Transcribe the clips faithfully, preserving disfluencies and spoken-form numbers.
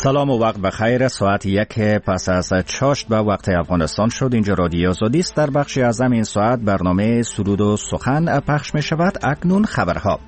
سلام و وقت بخیر. ساعت یک پس از چاشت به وقت افغانستان شد. اینجا رادیو آزادی است. در بخشی از این ساعت برنامه سرود و سخن پخش می شود. اکنون خبرها.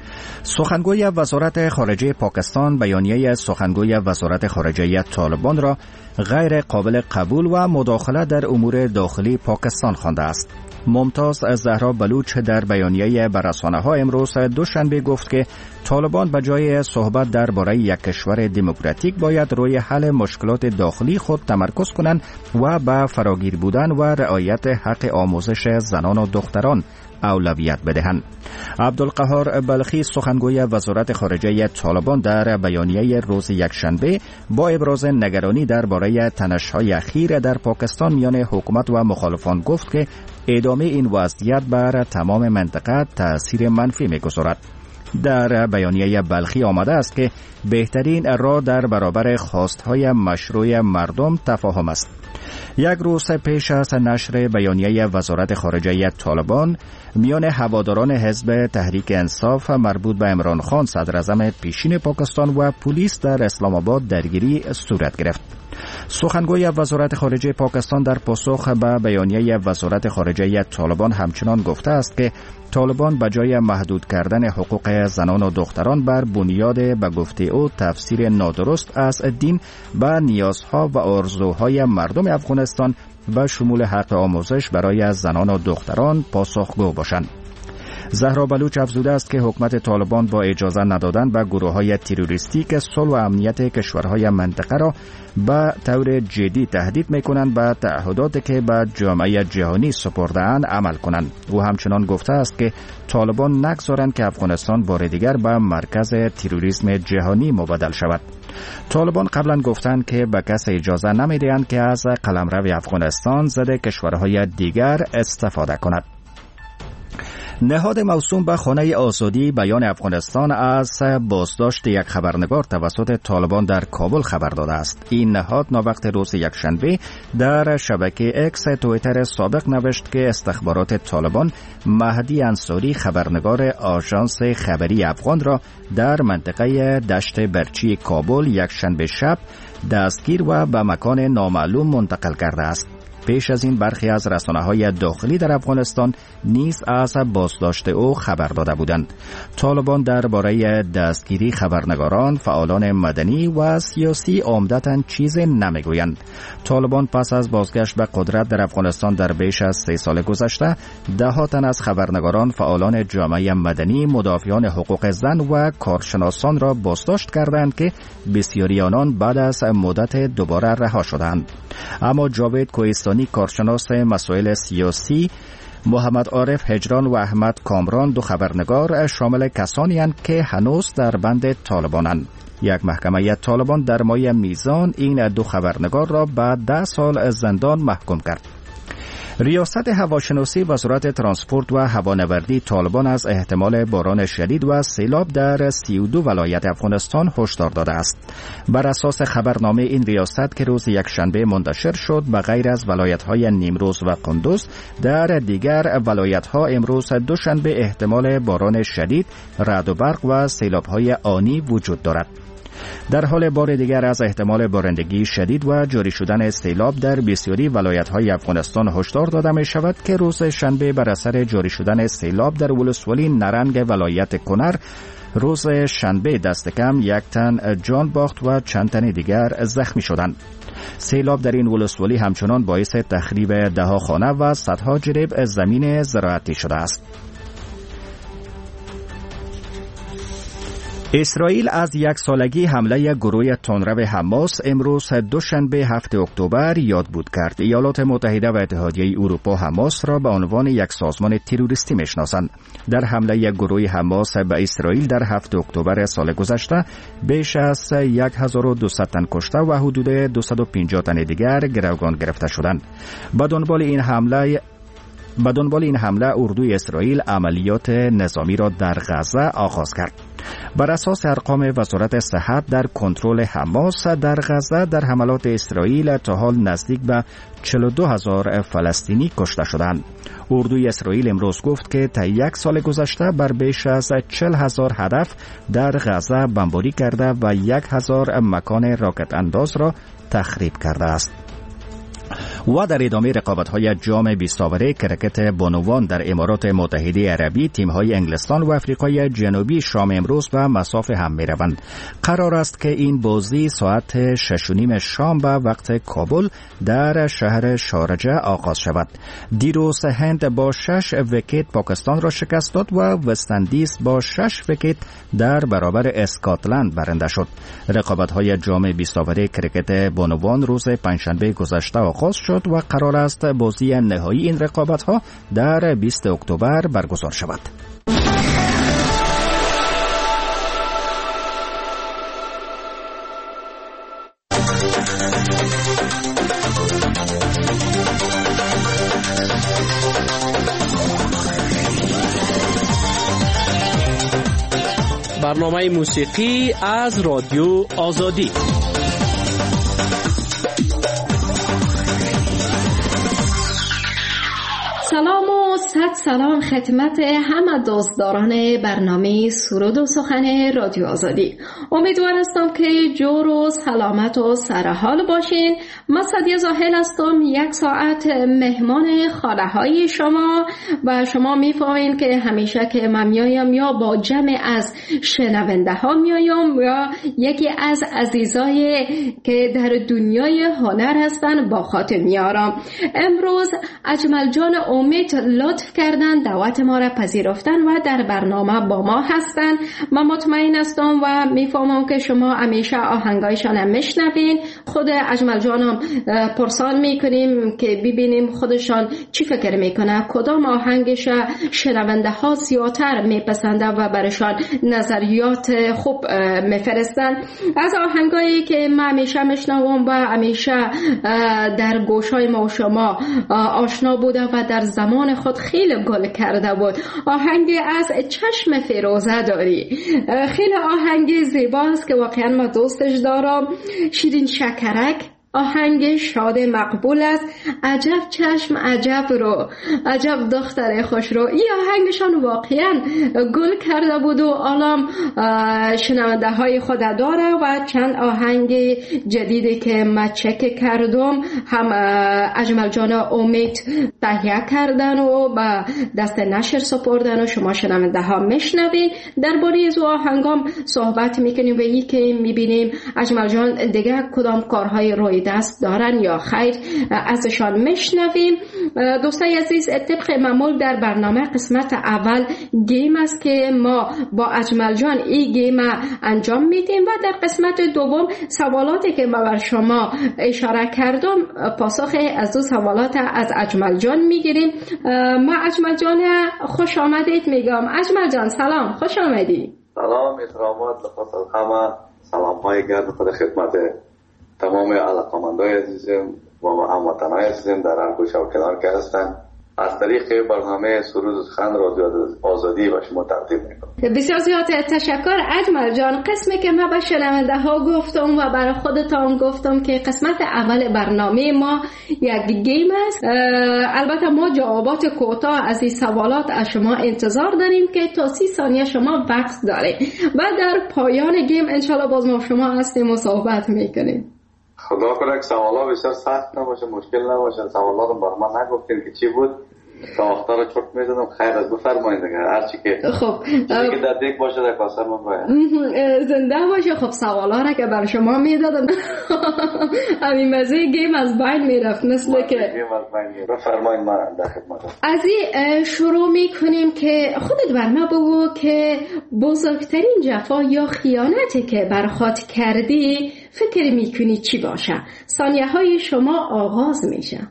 سخنگوی وزارت خارجه پاکستان بیانیه سخنگوی وزارت خارجه طالبان را غیر قابل قبول و مداخله در امور داخلی پاکستان خوانده است. ممتاز زهرا بلوچ در بیانیه به رسانه‌ها امروز دوشنبه گفت که طالبان به جای صحبت درباره یک کشور دموکراتیک باید روی حل مشکلات داخلی خود تمرکز کنند و به فراگیر بودن و رعایت حق آموزش زنان و دختران اولویت بدهند. عبدالقهار بلخی سخنگوی وزارت خارجه طالبان در بیانیه روز یکشنبه با ابراز نگرانی درباره تنش‌های اخیر در پاکستان میان حکومت و مخالفان گفت که ادامه این وضعیت بر تمام منطقه تأثیر منفی می‌گذارد. در بیانیه بلخی آمده است که بهترین راه در برابر خواستهای مشروع مردم تفاهم است. یک روز پیش از نشر بیانیه وزارت خارجه طالبان میان هواداران حزب تحریک انصاف مربوط به عمران خان صدر اعظم پیشین پاکستان و پلیس در اسلام آباد درگیری صورت گرفت. سخنگوی وزارت خارجه پاکستان در پاسخ به بیانیه وزارت خارجه طالبان همچنان گفته است که طالبان به جای محدود کردن حقوق زنان و دختران بر بنیاد به گفته او تفسیر نادرست از دین به نیازها و آرزوهای مردم افغانستان و شمول حق آموزش برای زنان و دختران پاسخگو باشند. زهرا بلوچ افزوده است که حکومت طالبان با اجازه ندادن به گروه‌های تروریستی که صلح و امنیت کشورهای منطقه را به طور جدی تهدید می‌کنند به تعهداتی که به جامعه جهانی سپرده‌اند عمل کنند. او همچنان گفته است که طالبان نگذارند که افغانستان بار دیگر به مرکز تروریسم جهانی مبادل شود. طالبان قبلا گفتند که به کسی اجازه نمی‌دهند که از قلمرو افغانستان ضد کشورهای دیگر استفاده کند. نهاد موسوم به خانه آزادی بیان افغانستان از بازداشت یک خبرنگار توسط طالبان در کابل خبر داده است. این نهاد ناوقت روز یکشنبه در شبکه اکس توییتر سابق نوشت که استخبارات طالبان مهدی انصاری خبرنگار آژانس خبری افغان را در منطقه دشت برچی کابل یکشنبه شب دستگیر و به مکان نامعلوم منتقل کرده است. پیش از این برخی از رسانه‌های داخلی در افغانستان نیز از بازداشت او خبر داده بودند. طالبان درباره دستگیری خبرنگاران، فعالان مدنی و سیاسی عمدتاً چیزی نمیگویند. طالبان پس از بازگشت به قدرت در افغانستان در بیش از سه سال گذشته، ده‌ها تن از خبرنگاران، فعالان جامعه مدنی، مدافعان حقوق زن و کارشناسان را بازداشت کردند که بسیاری آنان بعد از مدت دوباره رها شدند. اما جاوید کوهستانی کارشناس مسائل سیاسی، محمد عارف هجران و احمد کامران دو خبرنگار شامل کسانی اند که هنوز در بند طالبانند. یک محکمه طالبان در ماه میزان این دو خبرنگار را به ده سال زندان محکوم کرد. ریاست هواشناسی وزارت ترانسپورت و هوانوردی طالبان از احتمال باران شدید و سیلاب در سی و دو ولایت افغانستان هشدار داده است. بر اساس خبرنامه این ریاست که روز یکشنبه منتشر شد، به غیر از ولایت‌های نیمروز و قندوز، در دیگر ولایت‌ها امروز دوشنبه احتمال باران شدید، رعد و برق و سیلاب‌های آنی وجود دارد. در حال بار دیگر از احتمال بارندگی شدید و جاری شدن سیلاب در بسیاری ولایت‌های افغانستان هشدار داده می شود که روز شنبه بر اثر جاری شدن سیلاب در ولسوالی نرنگ ولایت کنر روز شنبه دست کم یک تن جان باخت و چند تن دیگر زخمی شدند. سیلاب در این ولسوالی همچنان باعث تخریب ده‌ها خانه و صدها جریب زمین زراعتی شده است. اسرائیل از یک سالگی حمله گروه تندرو حماس امروز دوشنبه هفتم اکتبر یاد بود کرد. ایالات متحده و اتحادیه اروپا حماس را به عنوان یک سازمان تروریستی میشناسند. در حمله گروه حماس به اسرائیل در هفتم اکتبر سال گذشته بیش از هزار و دویست تن کشته و حدود دویست و پنجاه تن دیگر گروگان گرفته شدند. به دنبال این حمله به دنبال این حمله اردوی اسرائیل عملیات نظامی را در غزه آغاز کرد. بر اساس ارقام وزارت صحت در کنترل حماس در غزه در حملات اسرائیل تا حال نزدیک به چهل و دو هزار فلسطینی کشته شدند. اردوی اسرائیل امروز گفت که تا یک سال گذشته بر بیش از چهل هزار هدف در غزه بمباری کرده و یک هزار مکان راکت انداز را تخریب کرده است. و در ادامه رقابت‌های جام بیست اوره کرکت بانوان در امارات متحده عربی، تیم‌های انگلستان و آفریقای جنوبی شام امروز به مصاف هم می‌روند. قرار است که این بازی ساعت شش و نیم شام به وقت کابل در شهر شارجه آغاز شود. دیروز هند با شش ویکت پاکستان را شکست داد و وست‌اندیز با شش ویکت در برابر اسکاتلند برنده شد. رقابت‌های جام بیست اوره کرکت بانوان روز پنجشنبه گذشته آغاز شد و قرار است بازی نهایی این رقابت‌ها در بیست اکتبر برگزار شود. برنامه موسیقی از رادیو آزادی. سلام و صد سلام خدمت همه دوستداران برنامه سرود و سخن رادیو آزادی. امیدوار هستم که جور و سلامت و سرحال باشین. من سعدیه زاهل هستم، یک ساعت مهمان خانه های شما و شما میفهمین که همیشه که من میایم یا با جمع از شنونده ها میایم یا یکی از عزیزای که در دنیای هنر هستن با خاطر میارم. امروز اجمل جان امید لطف کردن دعوت ما را پذیرفتن و در برنامه با ما هستن. من مطمئن هستم و میفهمم که شما همیشه آهنگایشان هم میشنوین. خود اجمل جانم پرسان میکنیم که ببینیم خودشان چی فکر میکنه، کدام آهنگش شنونده ها زیادتر میپسنده و برشان نظریات خوب میفرستن. از آهنگایی که من همیشه میشنوم و همیشه در گوشای ما و شما آشنا بوده و در زمان خود خیلی گل کرده بود، آهنگ از چشم فیروزه داری. خیلی آهنگ زیباست که واقعا ما دوستش دارم. شیرین شکرک آهنگ شاد مقبول است. عجب چشم عجب رو، عجب دختر خوش رو. این آهنگشان واقعا گل کرده بود و الان شنونده های خود داره و چند آهنگ جدیدی که من چک کردم هم اجمل جان امید تهیه کردن و با دست نشر سپردن و شما شنونده ها میشنوین. درباره از آهنگام صحبت میکنیم و این که میبینیم اجمل جان دیگه کدام کارهای روی دست دارن یا خیر ازشان میشنویم. دوستای عزیز، طبق معمول در برنامه قسمت اول گیم است که ما با اجمل جان این گیم انجام میدیم و در قسمت دوم سوالاتی که ما بر شما اشاره کردم پاسخ از دو سوالات از اجمل جان میگیریم. ما اجمل جان خوش آمدید میگم. اجمل جان سلام، خوش آمدی. سلام، احترامات لخص الخمه، سلام های گرد خود خدمت تمام علاقمندای عزیزم و هموطنای عزیزم در هر گوشه و کنار که هستن. از طریق برنامه سرود و سخن رادیو آزادی و شما تقدیم میکنم. بسیار زیاد تشکر اجمل جان. قسمی که من به شنونده ها گفتم و برای خودتان گفتم که قسمت اول برنامه ما یک گیم است. البته ما جوابات کوتاه از این سوالات از شما انتظار داریم که تا سی ثانیه شما وقت دارید و در پایان گیم انشالله باز ما شما هستیم و صحبت میکنیم. خدا کنه سوالا بسیار سخت نباشه، مشکل نباشه. سوالات رو بر من نگفتین که چی بود تا وقتا رو چرت میزدم. خیر از بفرمایید دیگه هرچی که خب چیزی که در دیگ باشه در کاسر من باید زنده باشه. خب سوالا را که بر شما میدادم همین مزه گیم از بین میرفت مثل که گیم از بین میرفت. بفرمایید من در خدمتم. از این شروع میکنیم که خودت بر ما بگو که بزرگترین جفا یا خیانتی که بر خود کردی فکر میکنی چی باشه؟ ثانیه های شما آغاز میشه.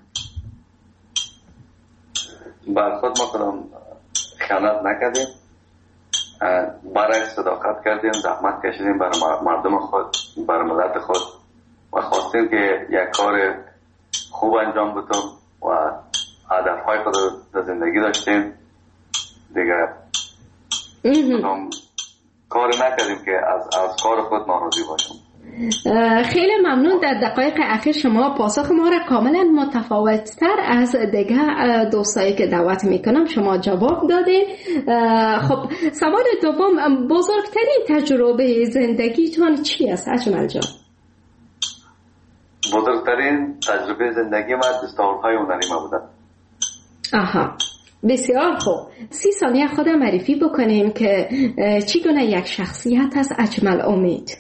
بر خود ما کنم خیانت نکردیم، برای صداقت کردیم، زحمت کشیدیم برای مردم خود، برای ملت خود و خواستیم که یک کار خوب انجام بدیم و هدفهای خود در زندگی داشتیم دیگه. کاری نکردیم که از از کار خود ناراضی باشیم. خیلی ممنون. در دقایق اخیر شما پاسخ ما را کاملا متفاوت‌تر از دیگه دوستایی که دعوت میکنم شما جواب دادین. خب سوال دوم، بزرگترین تجربه زندگیتون چی است اجمل جان؟ بزرگترین تجربه زندگی من دستاوردهای هنری ما بوده. آها، بسیار خوب. سی ثانیه خودم معرفی بکنیم که چگونه یک شخصیت است اجمل امید.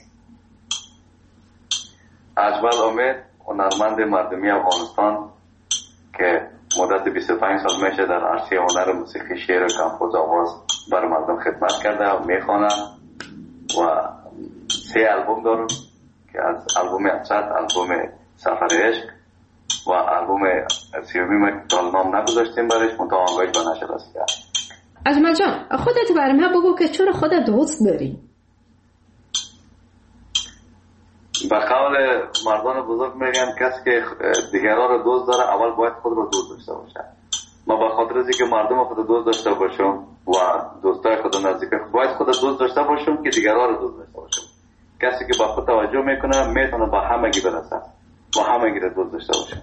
اجمل امید هنرمند مردمی افغانستان که مدت بیست و پنج سال میشه در عرصه هنر موسیقی، شعر و کمپوز آواز برای مردم خدمت کرده و میخوانم و سه البوم دارم که از البوم اصد، البوم سفر عشق و البوم سیومیم که نام نگذاشتیم برش منتها آنگاهش به نشر رسیده. اجمل جان خودت برای من بگو که چرا خودت دوست داری؟ به قول مردان بزرگ میگن کسی که دیگران رو دوست داره اول باید خود رو دوست داشته باشه. ما به خاطر از اینکه مردم خود دوست داشته باشم و دوستای خود نزدیک باید خود دوست داشته باشم که دیگران رو دوست داشته باشم. کسی که با خود توجه میکنه میتونه با همگی برسه، با همگی رو دوست داشته باشه.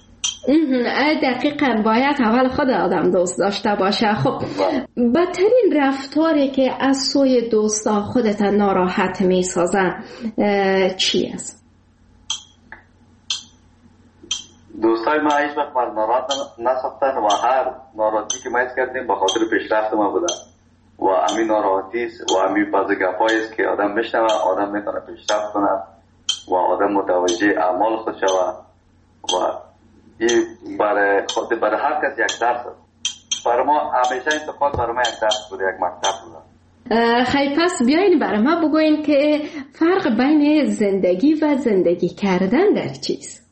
دقیقاً باید اول خود آدم دوست داشته باشه. خب بدترین رفتاری که از سوی دوستا خودت ناراحت میسازن چی است؟ دوستای ما هیچ وقت من ناراحت نساختن و هر ناراحتی که ما حس کردیم به خاطر پیشرفت ما بوده و همین ناراحتی است و همین بعضی گپایی است که آدم میشنوه آدم میتونه پیشرفت کنه و آدم متوجه اعمال خود شوه و این برای خود برای هر کس یک درس است. برای ما همیشه انتقاد برای ما یک درس بود، یک مکتب بود. خیلی پس بیاین برای ما بگوین که فرق بین زندگی و زندگی کردن در چیست؟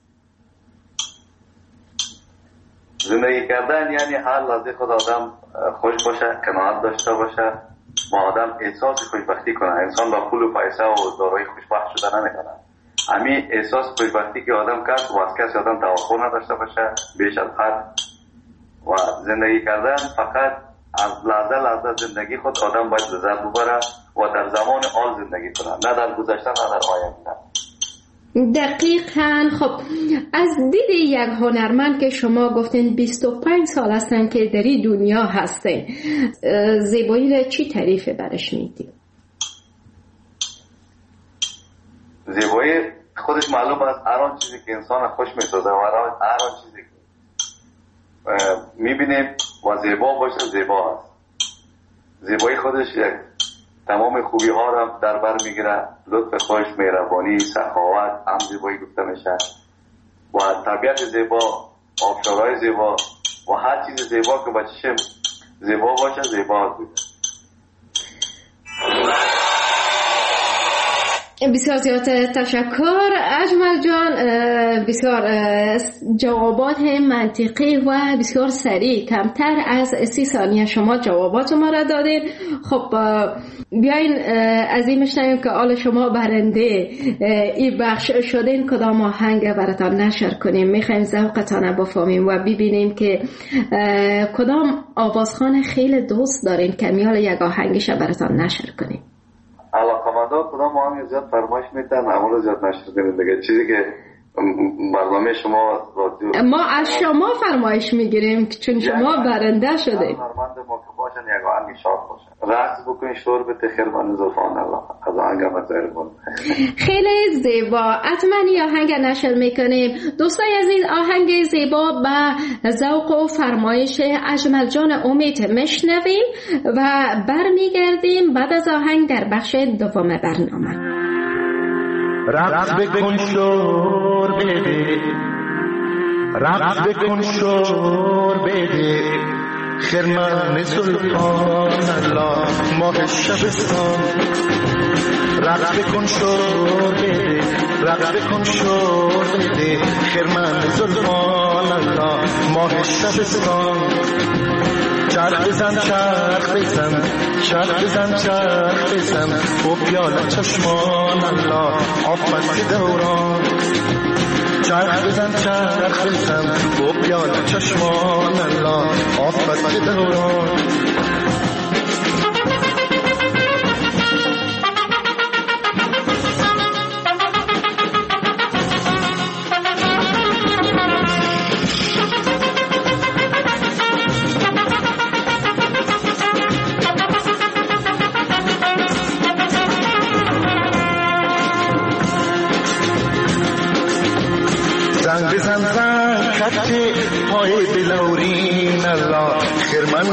زندگی کردن یعنی هر لحظه خود آدم خوش باشه، قناعت داشته باشه و آدم احساس خوشبختی کنه. انسان با پول و پیسه و دارایی خوشبخت شده نمیکنه. همین احساس خوشبختی که آدم کرد و از کسی آدم توقع نداشته باشه بیش از حد و زندگی کردن فقط از لحظه لحظه زندگی خود آدم باید لذت ببره و در زمان حال زندگی کنه، نه در گذشته نه در آینده. دقیقاً. خب از دید یک هنرمند که شما گفتین بیست و پنج سال هستن که در این دنیا هستین، زیبایی را چی تعریف برش میدید؟ زیبایی خودش معلوم است هر آن چیزی که انسان خوش میسازه و هر آن چیزی که میبینیم و زیبا باشه زیبا است. زیبایی خودش یک تمام خوبی ها را در بر میگیره، لطف خوش، مهربانی، سخاوت هم زیبایی گفته میشه و طبیعت زیبا، آبشارهای زیبا و هر چیز زیبا که با چشم زیبا باشه زیبا بوده. بسیار زیاد تشکر اجمل جان، بسیار جوابات منطقی و بسیار سریع، کمتر از سی ثانیه شما جوابات ما را دادین. خب بیاین از این میشنویم که آل شما برنده این بخش شدین کدام آهنگ براتان نشر کنیم. میخوایم ذوقتان بفهمیم و ببینیم که کدام آوازخوان خیلی دوست دارین که میال یک آهنگش براتان نشر کنیم. علاقمندا کدام آهنگ زیاد فرمایش میدن همون زیاد نشر کنید دیگه. چیزی که برنامه شما رادیو ما از شما فرمایش میگیریم چون شما برنده شده. هنرمند ما که باشن یک آهنگ شاد باشه، رقص بکنین، شور بده، خیر من زلفان الله از آهنگ مزهر بود. خیلی زیبا. حتما این آهنگ نشر میکنیم. دوستای عزیز آهنگ زیبا به ذوق و فرمایش اجمل جان امید میشنویم و برمیگردیم بعد از آهنگ در بخش دوم برنامه. رقص بکن شور بده، رقص بکن شور بده، خرمن سلطان الله ماه شبستان. رقص بکن شور بده، رقص بکن شور بده، خرمن سلطان الله ماه شبستان. چرخ بزن چرخ بزن چرخ بزن چرخ بزن و پیاله چشمان الله آفت دوران. چرخ بزن چرخ بزن و پیاله چشمان الله آفت دوران.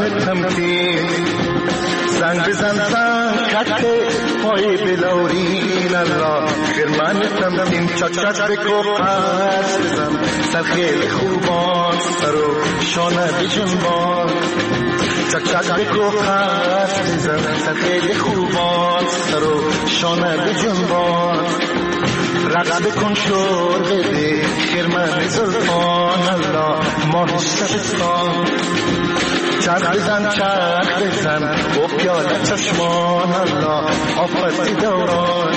خرمن تمکین زنگ بزن زنگ کته پای بلورین الله خرمن تمکین چاک چاک بکو قرص بزن سر خیلی خوبان سر و شانه بجنبان چاک چاک بکو قرص بزن سر خیلی خوبان سر و شانه بجنبان رقص بکن شور بده خرمن زلفان الله ماه شبستان چرخ بزن چرخ بزن و پیاله چشمان الله آفت دوران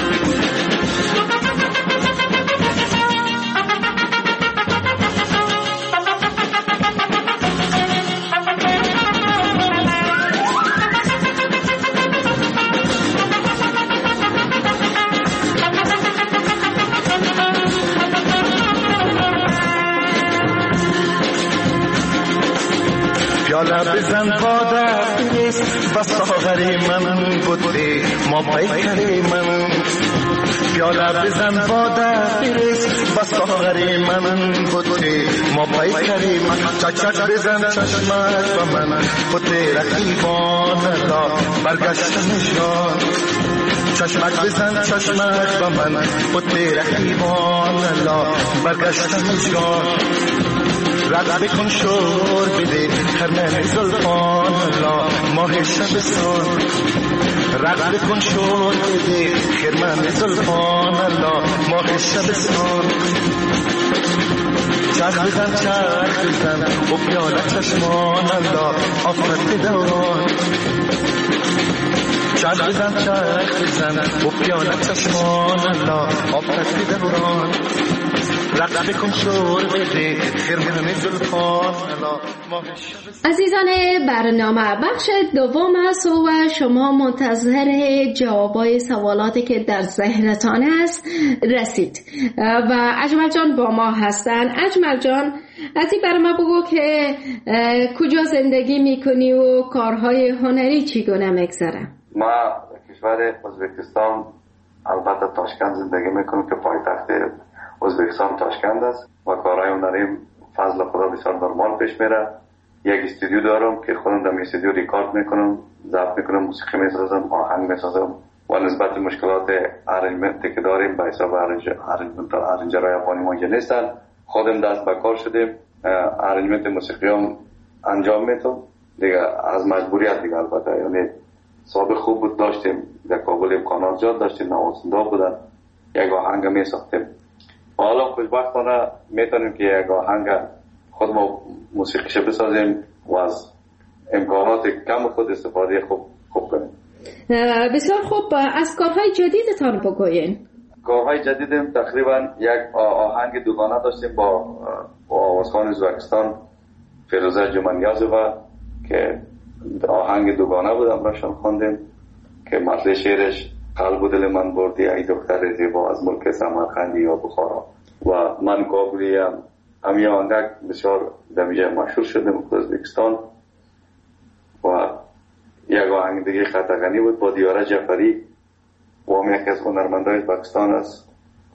پیاله بزن باده بریز بس ساغری من بوده ما پیکری من پیاله بزن باده بریز بس ساغری من بوده ما پیکری من چک چک بزن چشمک و من بوده رقیبان الله برگشت نشان چشمک بزن چشمک و من بوده رقیبان الله برگشت نشان رقص بکن شور بده خرمن زلفان الله ماه شبستان رقص بکن شور بده خرمن زلفان الله ماه شبستان چرخ بزن چرخ بزن و پیاله چشمان الله آفت دوران چرخ بزن چرخ بزن و پیاله چشمان الله آفت دوران رقص بکن شور بده خرمن زلفان الله ماه شبستان. عزیزان برنامه بخش دوم است و شما منتظر جوابای سوالاتی که در ذهنتان است رسید و اجمل جان با ما هستن. اجمل جان ازی برای ما بگو که کجا زندگی میکنی و کارهای هنری چگونه میگذره؟ ما کشور ازبکستان البته تاشکند زندگی میکنم که پایتخت ازبکستان تاشکند است و کارهای هنریم فضل خدا بسیار نرمال پیش میره. یک استودیو دارم که خودم در استودیو ریکارد میکنم، ضبط میکنم، موسیقی میسازم، آهنگ میسازم و نسبت مشکلات ارنجمنتی که داریم به حساب ارنجمنت ارنجرهای افغانی ما اینجا نیستن، خودم دست به کار شدیم، ارنجمنت موسیقی هم انجام میدم دیگه از مجبوریت دیگه. البته یعنی سابق خوب بود، داشتیم در کابل امکانات زیاد داشتیم، نوازنده بودن، یک آهنگ میساختیم. حالا خوشبختانه میتونیم که یک آهنگ خود ما موسیقیش بسازیم و از امکانات کم خود استفاده خوب خوب کنیم. بسیار خوب. از کارهای جدیدتان بگوین. کارهای جدیدم تقریبا یک آهنگ دوگانه داشتیم با آوازخوان ازبکستان فیروزه جمانیازووا که آهنگ دوگانه بود، امراشان خواندیم که متن شعرش قلب و دل من بردی ای دختر زیبا از ملک سمرقند یا بخارا و من کابلیم. همین آهنگ بسیار دمیجه مشهور شدیم در ازبکستان. و یک آهنگ دیگه خطغنی بود با دیاره جعفری و هم یکی از هنرمندای ازبکستان است.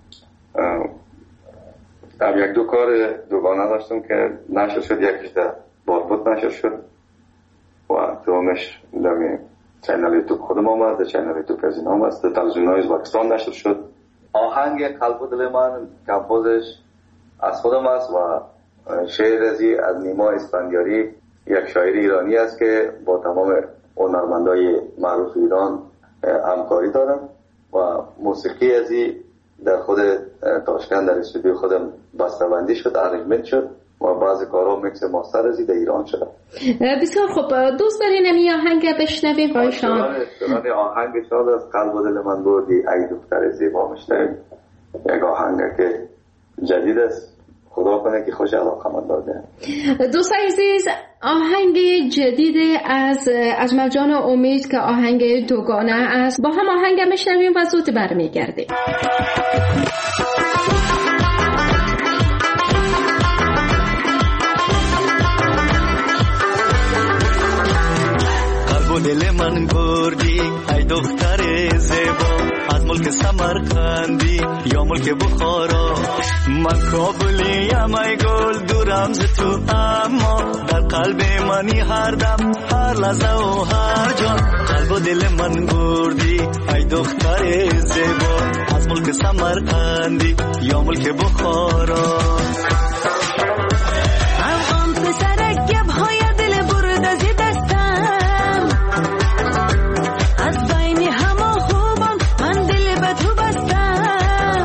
هم یک دو کار دوگانه داشتم که نشر شد، یکیش در باربود نشر شد و دومش در چینل یوتیوب خودم آمد، در چینل یوتیوب از این آمد، در تلویزیون‌های ازبکستان نشر شد. آهنگ قلب و دل من کمپوزش از خودم است و شعر ازی از نیما اسفندیاری، یک شاعر ایرانی است که با تمام هنرمندای معروف ایران همکاری دارم و موسیقی ازی در خود تاشکند در استودیو خودم بسته‌بندی شد، ارنجمنت شد و بعضی کارها میکس ماستر ازی در ایران شده. بسیار خوب. دوست دارین این آهنگ بشنویم با شما؟ دارن آهنگ شاد از قلب و دل من بردی ای دختر زیبا میشنویم. یک آهنگ که جدید است، خدا کنه که خوش علاقه من داده. دوست عزیز، آهنگ جدید از اجمل جان امید که آهنگ دوگانه است، با هم آهنگ میشنویم و زود برمیگردیم. قلب و و دل من بردی ای دختر زیبا، از ملک سمرقندی یا ملک بخارا. من کابلیم ای گل دورم ز تو، اما در قلب منی هر دم هر لحظه و هر جا. قلب و دل من بردی ای دختر زیبا، از ملک سمرقندی یا ملک بخارا. افغان پسرک گب های دل برده زی دستم، از بین همه خوبان من دل به تو بستم.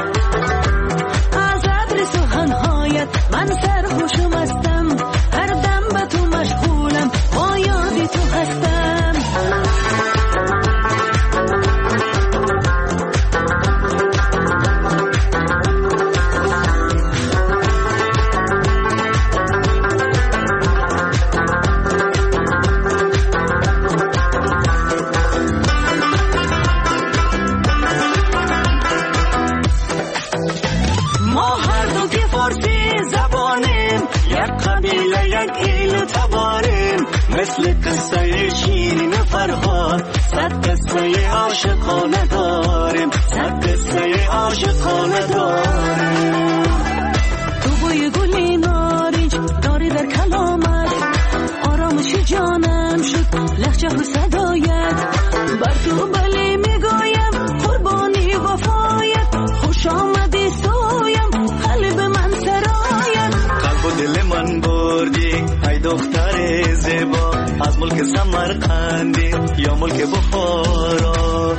از عبر سخنهایت من سرخوشم هستم، هر دم به تو مشغولم با یادی تو هستم. مثل قصه شیرین فرهاد صد قصه عاشقانه داریم، صد قصه عاشقانه داریم. تو بوی گلی نارنج داری در کلامت، آرامش جانم شد لحجه و صدایت. بر تو بله میگویم قربانی وفایت، خوش آمدی سویم قلب من سرایت. قلب و دل من بردی ای دختر زیبا، از ملک سمرقندی یا ملک بخارا.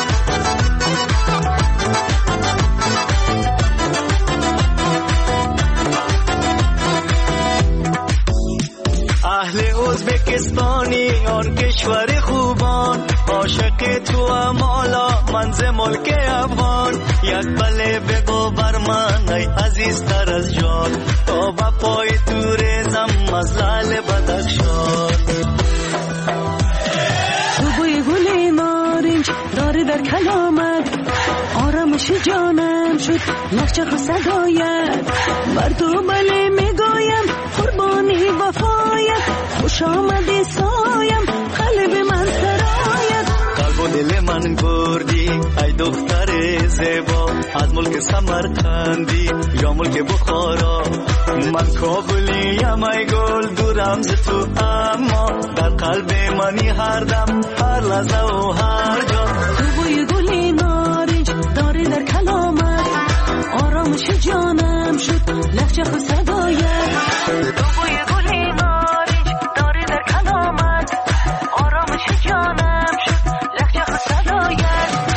اهل ازبکستانی آن کشور خوبان، عاشق تو هم حالا من ز ملک افغان. یک بله بگو بر من ای عزیزتر از جان، تا با پای تو ریزم از لعل بدخشان. تو بوی گلی نارنج داری در کلامت، آرامش جانم شد لحجه و صدایت. بر تو بله میگویم قربانی وفایت، خوش آمدی سایم قلب من سرایت. قلب و دل من بردی ای دختر زیبا، از ملک سمرقندی یا ملک بخارا. من کابلیم ای گل دورم ز تو، اما در قلب منی هر دم هر لحظه و هر جا. تو بوی گلی نارنج داری در کلامت، آرامش جانم شد لحجه و صدایت. تو بوی گلی نارنج داری در کلامت، آرامش جانم شد لحجه و صدایت.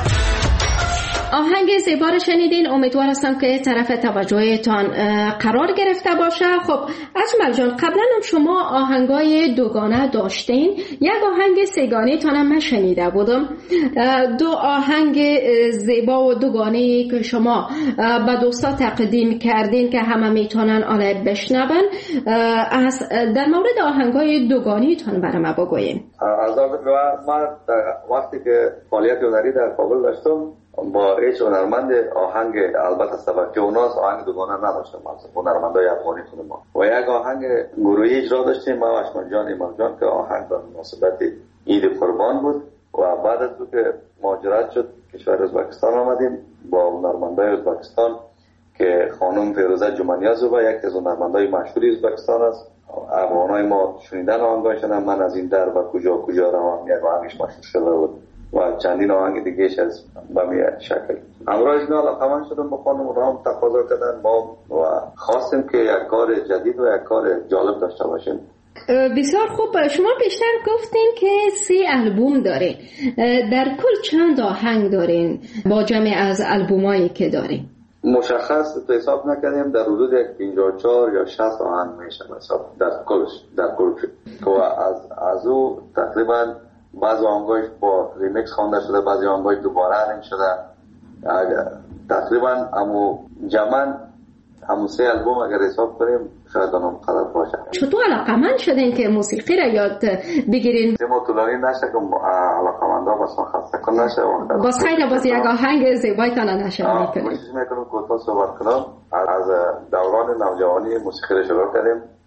آهنگ زیبا رو شنیدین، امیدوار هستم که طرف توجهتان قرار گرفته باشه. خب اجمل جان، قبلا هم شما آهنگای دوگانه داشتین، یک آهنگ سگانه تانم من شنیده بودم. دو آهنگ زیبا و دوگانه که شما به دوستا تقدیم کردین که همه میتونن آله بشنون، از در مورد آهنگای دوگانه تان برای ما بگوین. از من وقتی که فعالیت هنری در کابل داشتم با هیچ هنرمند آهنگ البته سبکی اوناست آهنگ دوگانه نداشتم. از هنرمندای افغانی خود ما و یک آهنگ گروهی اجرا داشتیم ما و اشمن جان ایمان جان که آهنگ به مناسبت عید قربان بود. و بعد از که مهاجرت شد کشور ازبکستان آمدیم با هنرمندای ازبکستان که خانم فیروزه جمانیازووا یکی از هنرمندای مشهور ازبکستان است. افغانای ما شنیدن آهنگاشون، من از این در و کجا کجا روم یک آهنگش مشهور شده بود و چندین آهنگ دیگهش از بمی شکل. امروز اینا علاقمند شدم با خانم رام تقاضا کردن ما و خواستیم که یک کار جدید و یک کار جالب داشته باشیم. بسیار خوب. شما پیشتر گفتین که سی البوم دارین، در کل چند آهنگ دارین با جمع از البومایی که دارین؟ مشخص تو حساب نکردیم، در حدود پنجاه و چهار یا شصت آهنگ میشه حساب در کلش در کل که از از او تقریبا بعضی آهنگاش با ریمیکس خوانده شده، بعضی آهنگاش دوباره ارنج شده. تقریبا همو جمعاً همون سه البوم اگر حساب کنیم شاید اونم قدر باشه. چطور علاقمند شدین که موسیقی را یاد بگیرین؟ ما طولانی نشه که علاقمندا بس خسته کن نشه. باز خیلی باز یک آهنگ زیبایتان نشه میکنیم. کوشش میکنم کوتاه صحبت کنم. از دوران نوجوانی موسیقی را شروع کردیم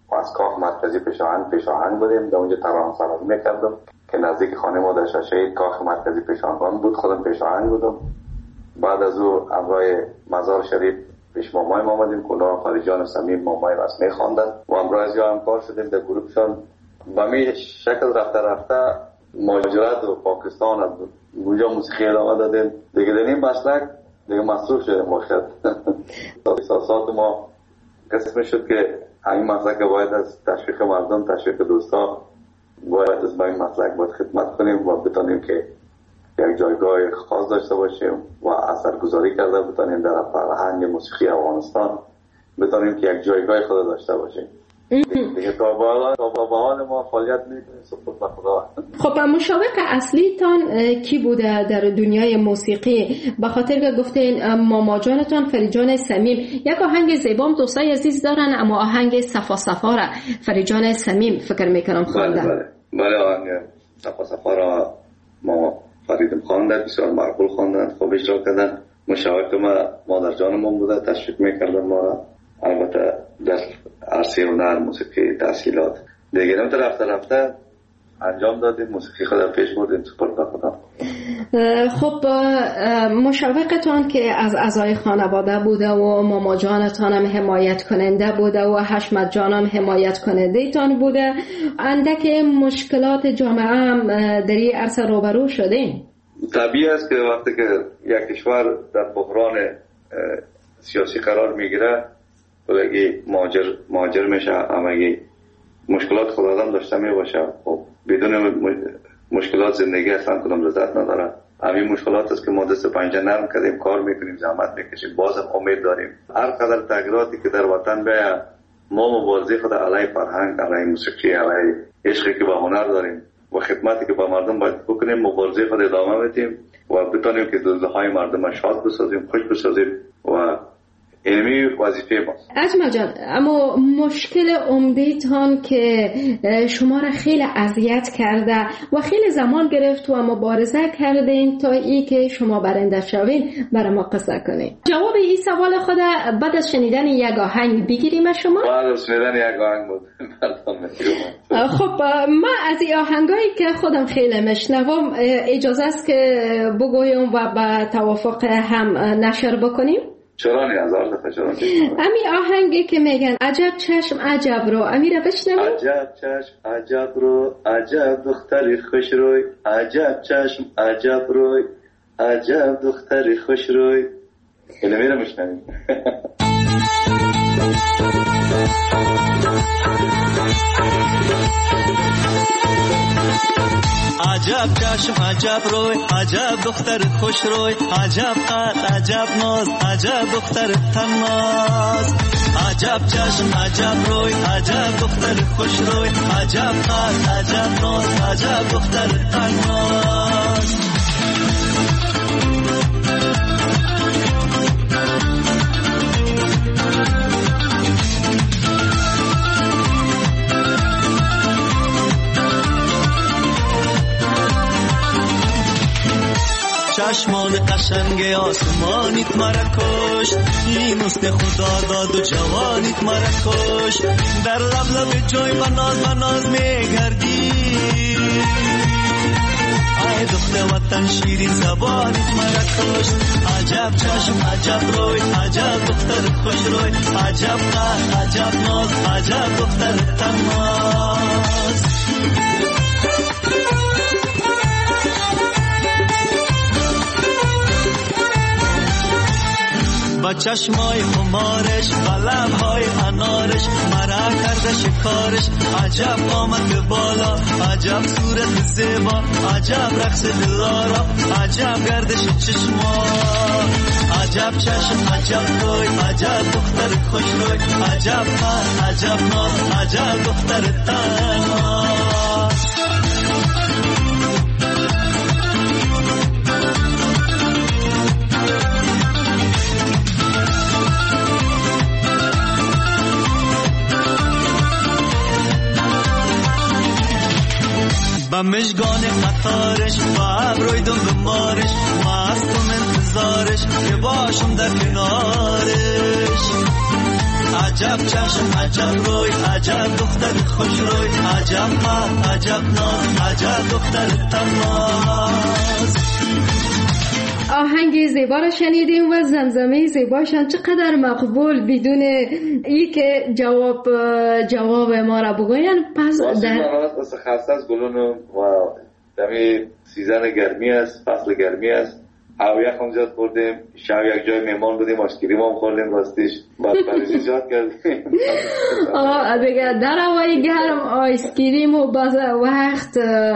و از کاخ مرکزی پیشاهنگ پیشاهنگ بودیم، در اونجا ترانه سرایی میکردم که نزدیک خانه ما در شاشه‌ای کاخ مرکزی پیشاهنگ بود. خودم پیشاهنگ بودم. بعد از او امرای مزار شریف پیش مامای ما آمدیم که اونا فریجان صمیم مامای رسمی خواندن و امرای از یا همکار شدیم در گروهشان. به می شکل رفته رفته مهاجرت و پاکستان اونجا موسیقی ادامه دادیم دیگه. در این مسلک دیگه مصروف شدیم باشد. احساسات ما قسم شد که همین مسلک باید از تشویق مردم، تشویق دوستا باید از به این مسلک باید خدمت کنیم و بتانیم که یک جایگاه خاص داشته باشیم و اثرگذاری کرده بتانیم در فرهنگ موسیقی افغانستان، بتانیم که یک جایگاه خود داشته باشیم. دیگه تا به حال تا به حال ما فعالیت میکنیم سپورت به خدا. خب مشوق اصلی تان کی بوده در دنیای موسیقی؟ به خاطر که گفتین ماما جانتان فریجان صمیم، یک آهنگ زیبام دوستای عزیز دارن، اما آهنگ صفا صفا را فریجان صمیم فکر میکنم خواندن. بله بله بله آهنگ صفا صفا را ما فریدم خواندن، بسیار معقول خواندن، خوب اجرا کردن. مشوق ما مادر جانمون بوده، تشویق میکردن ما را. البته در عرصه هنر موسیقی تحصیلات دیگه نمیده رفته رفته انجام دادیم، موسیقی خود پیش بردیم سپورت به خدا. خب مشوقتان که از اعضای خانواده بوده و ماما جانتان هم حمایت کننده بوده و حشمت جان هم حمایت کننده تان بوده، اندک مشکلات جامعه هم در این عرصه روبرو شدین؟ طبیعی است که وقتی که یک کشور در بحران سیاسی قرار میگیره بلگی مهاجر مهاجر میشه، همگی مشکلات خود آدم داشته می باشه. خب بدون مشکلات زندگی اصلا کدام لذت نداره. همین مشکلات است که ما دست پنجه نرم کردیم، کار میکنیم، زحمت میکشیم، بازم امید داریم هر قدر تغییراتی که در وطن بیاید ما مبارزه خود علیه فرهنگ، علیه موسیقی، علیه عشقی که به هنر داریم و خدمتی که به مردم باید بکنیم، مبارزه خود ادامه بدیم و بتونیم که دلهای مردم شاد بسازیم، خوش بسازیم و اینمی وظیفه ماست. اجمل جان، اما مشکل عمده‌تان که شما را خیلی اذیت کرده و خیلی زمان گرفت و مبارزه کردین تا ای که شما برنده شوین، برای ما قصه کنین. جواب این سوال خود بعد از شنیدن یک آهنگ بگیریم شما؟ بعد از شنیدن یک آهنگ بود. خب ما از این آهنگایی که خودم خیلی مشنوم اجازه است که بگویم و به توافق هم نشر بکنیم؟ چرا نه؟ هزار دفعه چرا نه؟ امی آهنگی که میگن عجب چشم عجب رو، امی رو بشنویم؟ عجب چشم عجب رو، عجب دختری خوش روی، عجب چشم عجب روی، عجب دختری خوش روی. اینو میرم بشنویم. عجب چشم عجب روی، عجب دختر خوش روی، عجب قد عجب ناز، عجب دختر تناز. عجب چشم عجب روی، عجب دختر خوش روی، عجب قد عجب ناز، عجب دختر تناز. چشمان قشنگ آسمانیت مرا کشت، این حسن خدا داد و جوانیت مرا کشت. در لب لب جای بناز بناز میگردی، ای دختر وطن شیرین زبانیت مرا کشت. عجب چشم عجب روی، عجب دختر خوش روی، عجب قد عجب ناز، عجب دختر تناز. با چشمای خمارش، با لبهای انارش، مرا کرده شکارش. عجب آمد بالا، عجب صورت زیبا، عجب رقص دلارا، عجب گردش چشما. عجب چشم عجب روی، عجب دختر خوش روی، عجب قد عجب ناز، عجب دختر تناز. با مشگان قطارش، با ابروی دم بمارش، مستم انتظارش که باشم در کنارش. عجب چشم عجب روی عجب دختر خوش روی عجب ما عجب ناز عجب دختر تماز. آهنگ زیبا را شنیدیم و زمزمه زیباشان چقدر مقبول بدون ای که جواب جواب ما را بگوین. پس در واسه خاص از گلونو و دمی سیزن گرمی است، فصل گرمی است. هوا یخم زیاد خوردیم، شب یک جای مهمان بودیم، آشکریم هم خوردیم راستیش، بعد پریزی زیاد کردیم. آه دیگه در هوای گرم آیسکریم و بعض وقت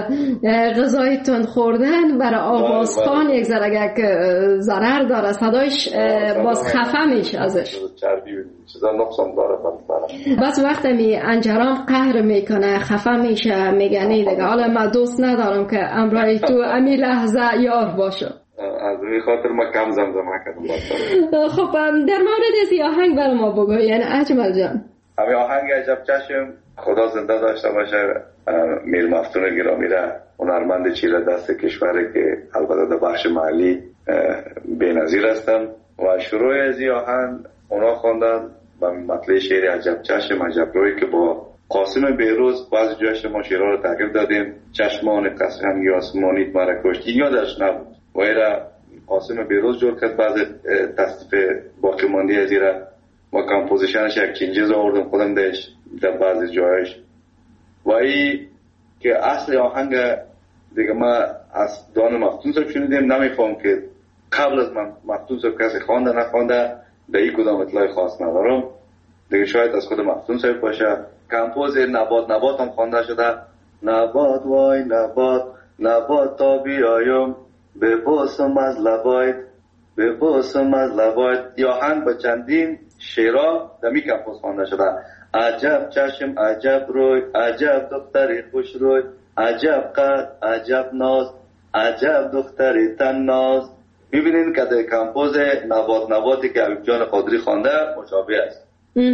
غذای تند خوردن برای آوازخوان یک ذره ضرر داره، صدایش باز خفه میشه ازش، چربی چیزا نقصان داره. بس وقت می انجرام قهر میکنه، خفه میشه، میگه نه دیگه حالا من دوست ندارم که امرای تو امی لحظه یار باشه. از این خاطر ما کم زمزمه کردم. خب در مورد از آهنگ برای ما بگو، یعنی اجمل جان. همین آهنگ عجب چشم خدا زنده داشته باشه. میر مفتون گرامی را، هنرمند چیره دست کشوری که البته در بخش محلی بی‌نظیر هستن و شروع از این آهنگ اونا خواندن با مطلع شعر عجب چشم عجب روی که با قاسم بیروز بعضی جایش ما شعرها رو تغییر دادیم. چشمان قسم یا آسمانیت مرا کشت یادش نبود و ایرا قاسم بیروز جور کرد. بعض تصدیف باقی مانده از ایرا و کمپوزیشنش یک چینجز آوردم خودم دهش در بعضی جایش و ای که اصل آهنگ دیگه ما از دان مفتون صاحب شنیدیم. نمیفهم که قبل از من مفتون صاحب کسی خوانده نخوانده، به این کدام اطلاع خاص ندارم دیگه، شاید از خود مفتون صاحب باشه. کمپوز نبات نبات هم خوانده شده. نبات وای نبات نبات تا بیایم به باسم از لبایت به باسم از لبایت. یا هنگ با چندین شعرها دمی کمپوز خوانده شده. عجب چشم عجب روی عجب دختری خوش روی عجب قد عجب ناز عجب دختری تن ناز. ببینید که در کمپوز نبات نباتی که حبیب جان قادری خوانده مشابه است.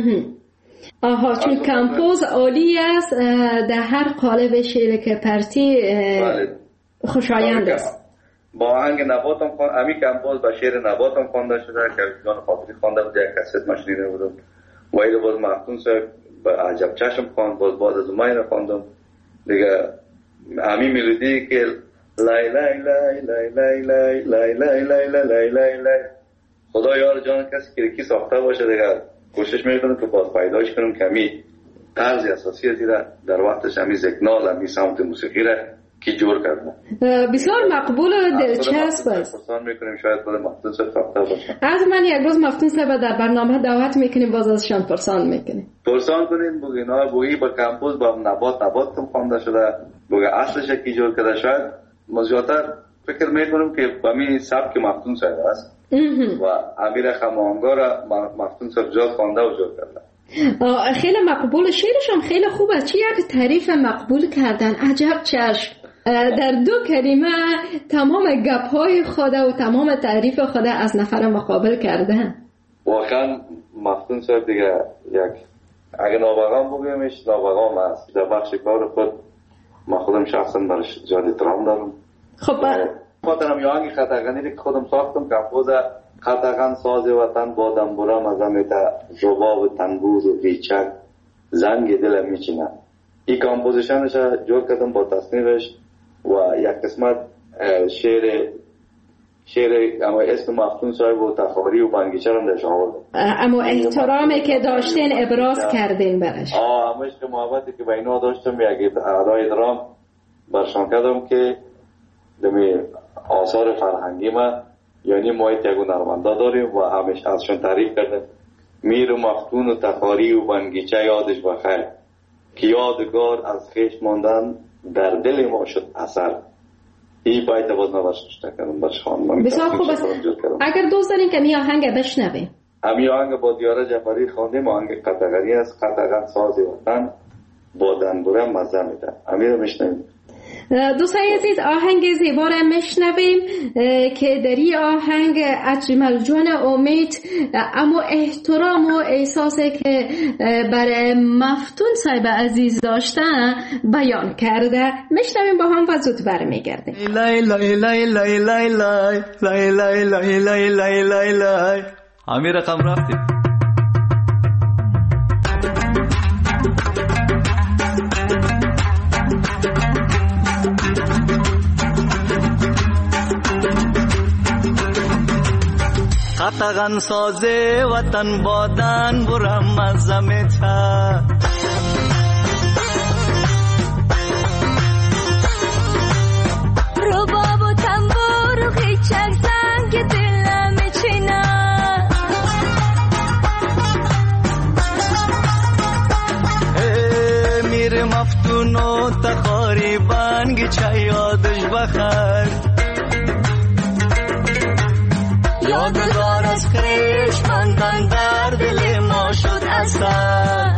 آها چون کمپوز عالی است، در هر قالب شعر که پرتی خوشایند است. با آهنگ نبات هم خوانده، امی کمپوز با شعر نبات هم خوانده شده که حبیب جان قادری خوانده بود، یک کست مشنیده بودم و ایره باز مفتون صاحب با عجب چشم خواند، باز باز از اومای خواندم دیگه. امی ملودی که لای لای لای لای لای لای لای لای لای لای لای لای خدا یار جان کسی که کی ساخته باشه دیگه کوشش میکنم که باز پیداش کنم که امی طرز اساسی از ایره در وقتش امی زکنال امی سمت موسیقی را کی جور کردم. بسیار مقبول و دلچسب است. پرسان میکنیم شاید خود مفتون صاحب ساخته باشه. از من یک روز مفتون صاحب در برنامه دعوت میکنیم، باز ازشان پرسان میکنیم. پرسان کنین بگین ها بگی با کمپوز با نبات نبات کم خوانده شده، بگی اصلش کی جور کرده. شاید مزیاتر فکر میکنم که با می سبک مفتون صاحب است و امیر خمانگا را مفتون صاحب جاد خوانده و جور کرده. خیلی مقبول، شعرش هم خیلی خوب است. چی یک تعریف مقبول کردن. عجب چشم در دو کلمه تمام گپ‌های خود و تمام تعریف خود از نفر مقابل کردن. واقعا مفتون صاحب دیگه یک اگه نابغام بگیمش نابغام است. در بخش کار خود ما خودم شخصا برش زیاد احترام دارم. خب خاطرم یا آهنگ خطاغنی که خودم ساختم کمپوز خطاغن ساز وطن با دنبورم از امیتا زباب تنبوز و بیچک زنگ دل میچینه. این کمپوزیشنش جور کردم با تصنیفش و یک قسمت شعر شعر اما اسم مفتون صاحب و تخاری و بنگیچه هم درش آوردم. اما احترامی که داشتین ابراز کردین برش. آه اما عشق محبتی که بینها داشتم یک ادای درام برشان کردم که دمی آثار فرهنگی ما یعنی ما یک هنرمندا داریم و همش ازشون تعریف کردم. میر و مفتون و تخاری و بنگیچه یادش بخیر که یادگار از خیش ماندن در دل ما شد اثر. این باید باز نوشته کردم برش خواندم. بسیار خوب است. اگر دوست دارین که می آهنگ بشنویم. امی آهنگ با دیاره جعفری خواندیم. آهنگ قطغنی است. قطغن ساز وطن با دنبوره مزه میده. امی رو میشنویم. دوستان عزیز آهنگ زیبا را میشنویم که در این آهنگ اجمل جان امید اما احترام و احساسی که برای مفتون صاحب عزیز داشتن بیان کرده. میشنویم با هم و زود برمیگردیم. لای لای لای لای لای لای لای لای لای لای لای لای لای همین رقم رفتیم. تغن سازه وطن بادن برم از زمیتا رباب و تنبور و خیچک زنگ دلم چینا میر مفتون و تخاری بانگی چای یادش بخر یادگار از خریش مندن در دل ما شد اثر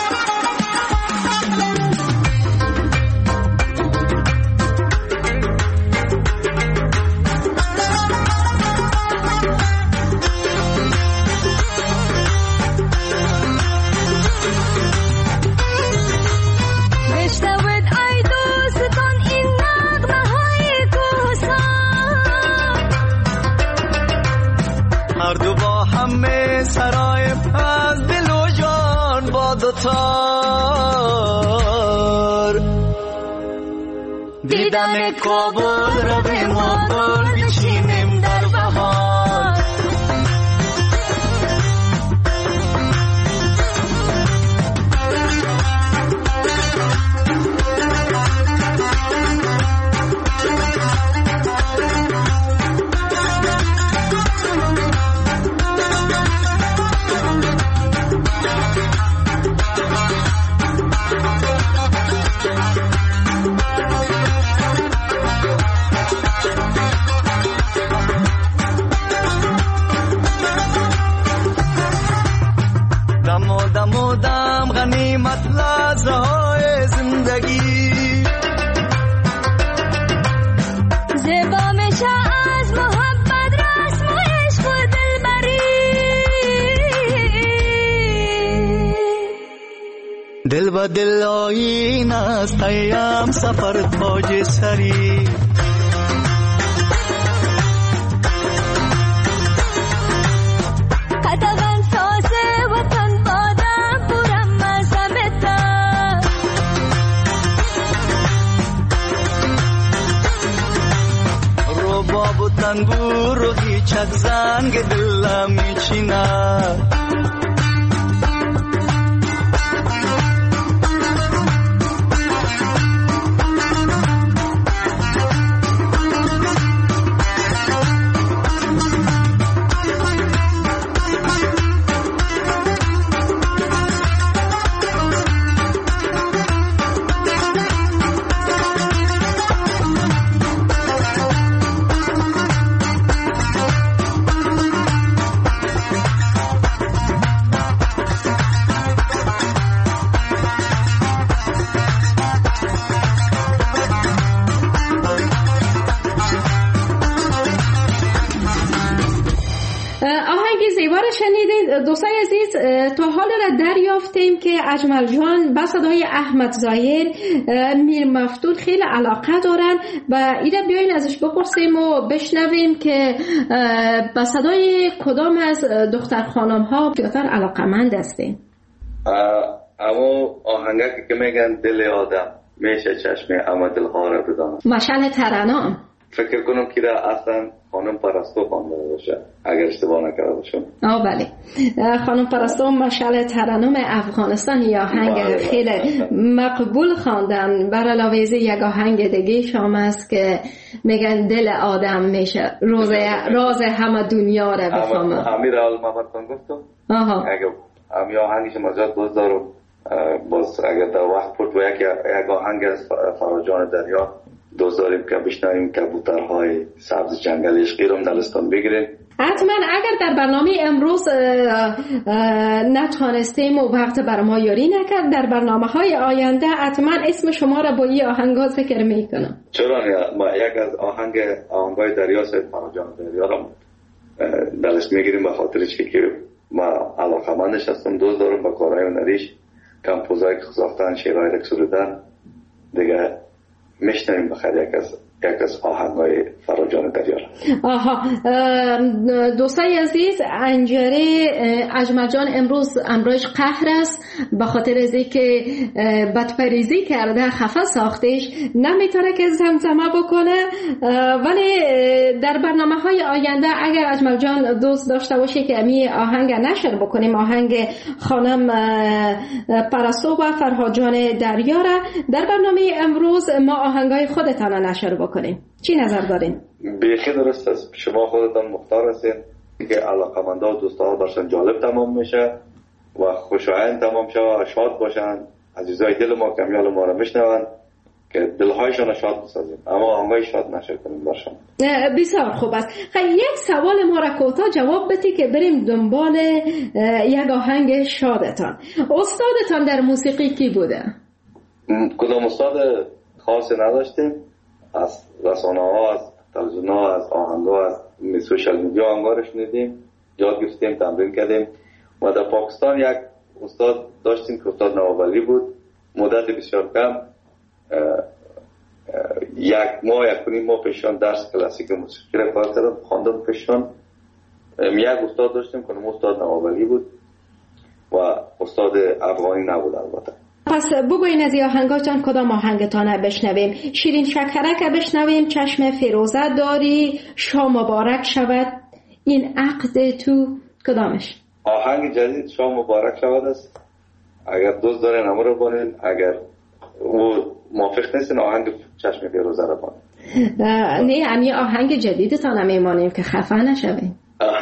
هر دو با همه سرای از دل و جان با دوتار دیدن کابل را به ما گل بچینیم در بهار دم غنیمت لحظه های زندگی زیبا میشه از محبت رسم و عشق و دلبری دل با دل آیین است ایام سفر تاج سری تنبور و هیچک زنگ دلم میچیند دوستای عزیز، تا حال را دریافتیم که اجمل جان با صدای احمد ظاهر میر مفتون خیلی علاقه دارن و اینا بیاین ازش بپرسیم و بشنویم که با صدای کدام از دختر خانم ها بیشتر علاقه‌مند هستین. اما آهنگی که میگن دل آدم میشه چشم اما دلها را بدانم، مشعل ترنم. فکر کنم که در اصلا خانم پرستو خوانده باشه اگر اشتباه نکرده باشم. آه بله، خانم پرستو مشعل ترنم افغانستان یا آهنگ خیلی مقبول خواندن. بر علاوه از یک آهنگ دیگه شام است که میگن دل آدم میشه روز راز همه دنیا را بفهمه. امیر المبتان گفتم. آها. اگه امی آهنگش مجاد باز دارم باز اگر در وقت پرد و یک آهنگ از فراجان دریا دوست داریم که بشنویم کبوترهای سبز جنگل عشقی رو دلستان بگیریم. حتما اگر در برنامه امروز نتوانستیم و وقت بر ما یاری نکرد، در برنامه های آینده حتما اسم شما را با این آهنگا ذکر میکنم. چرا نه؟ ما یک از آهنگ آهنگای دریا سید فراجان دریا رو دلش میگیریم به خاطر چی که ما علاقمندش هستم، دوست دارم با کارهای هنریش کمپوزایی که ساختن، شعرهای که سرودن دیگه میشنویم بخیر یک از یک از آهنگای فراجان دریار. آها، دوستای عزیز، انجره اجمل جان امروز امروز قهر است به خاطر از اینکه بدپریزی کرده، خفه ساختش، نمیتونه که زمزمه بکنه. ولی در برنامه های آینده اگر اجمل جان دوست داشته باشه که امی آهنگ نشر بکنیم، آهنگ خانم پرستو و فرهاد جان دریار، در برنامه امروز ما آهنگای خودتان نشر بکنیم. چی نظر دارین؟ بیخی درست است. شما خودتان مختار هستین که علاقمنده و دوستان برشان جالب تمام میشه و خوشایند تمام شه و شاد باشن. عزیزای دل ما کمیال ما رو میشنون که دلهایشان شاد بسازیم، اما آهنگای شاد نشه کنیم برشان. بسیار خوب است. خیلی یک سوال ما را کوتاه جواب بدی که بریم دنبال یک آهنگ شادتان. استادتان در موسیقی کی بوده؟ کدام استاد خاصی نداشتیم. از رسانه ها، از تلویزیون ها، از آهنگ ها، از سوشال میدیا آهنگا رو شنیدیم، یاد گرفتیم، تمرین کردیم. و در پاکستان یک استاد داشتیم که استاد نوابلی بود. مدت بسیار کم، یک ماه یک کنیم ماه پیشان درس کلاسیک موسیقی را کار کردم، خواندم پیشان. یک استاد داشتیم که استاد نوابلی بود و استاد افغانی نبود البته. پس بگوین از آهنگاتان کدام آهنگتان بشنویم؟ شیرین شکرک بشنویم، چشم فیروزه داری، شام مبارک شود، این عقد تو، کدامش؟ آهنگ جدید شام مبارک شود است. اگر دوست دارین همه رو بانین، اگر او موافق نیستین آهنگ چشم فیروزه رو بانین. نه، امی آهنگ جدیدتان هم میمانیم که خفه نشویم.